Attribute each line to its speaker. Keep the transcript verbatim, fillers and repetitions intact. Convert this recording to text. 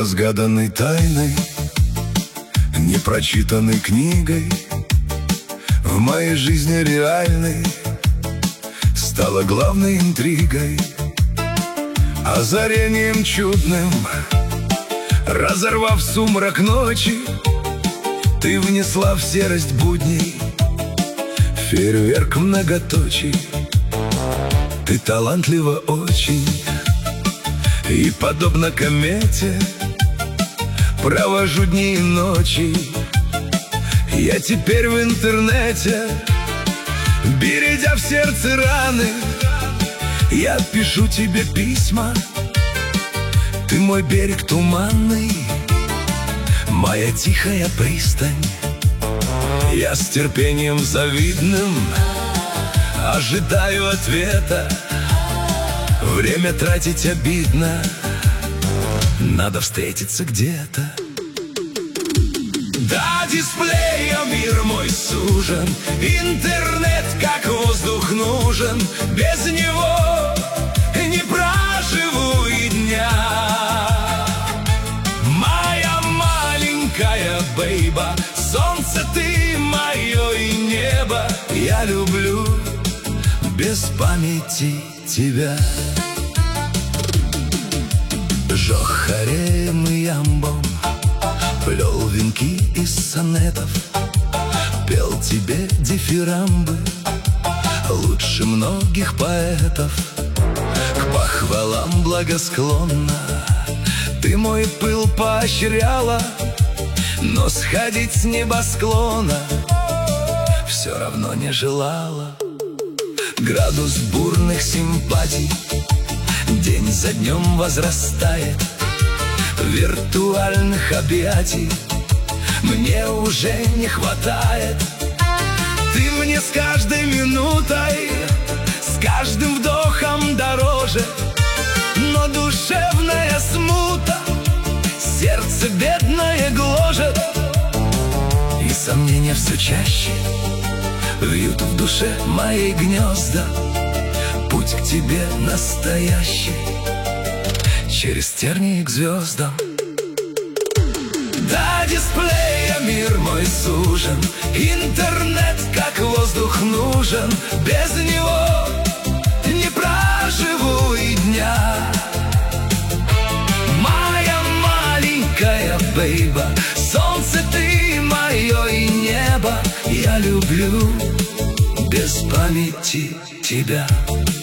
Speaker 1: Неразгаданной тайной, непрочитанной книгой в моей жизни реальной стала главной интригой, озарением чудным. Разорвав сумрак ночи, ты внесла в серость будней фейерверк многоточий. Ты талантлива очень, и, подобно комете, провожу дни и ночи. Я теперь в интернете, бередя в сердце раны, я пишу тебе письма. Ты мой берег туманный, моя тихая пристань. Я с терпением завидным ожидаю ответа. Время тратить обидно, надо встретиться где-то. Да, дисплея мир мой сужен, интернет как воздух нужен. Без него не проживу и дня. Моя маленькая бейба, солнце ты мое и небо. Я люблю без памяти тебя. Жёг харем и ямбом, плел венки из сонетов, пел тебе дифирамбы лучше многих поэтов. К похвалам благосклонна ты мой пыл поощряла, но сходить с небосклона все равно не желала. Градус бурных симпатий день за днем возрастает, виртуальных объятий мне уже не хватает. Ты мне с каждой минутой, с каждым вдохом дороже, но душевная смута сердце бедное гложет. И сомнения все чаще вьют в душе моей гнезда. Путь к тебе настоящий через тернии к звездам. Да, дисплея мир мой сужен, интернет как воздух нужен. Без него не проживу и дня. Моя маленькая бейба, солнце ты мое и небо. Я люблю без памяти тебя.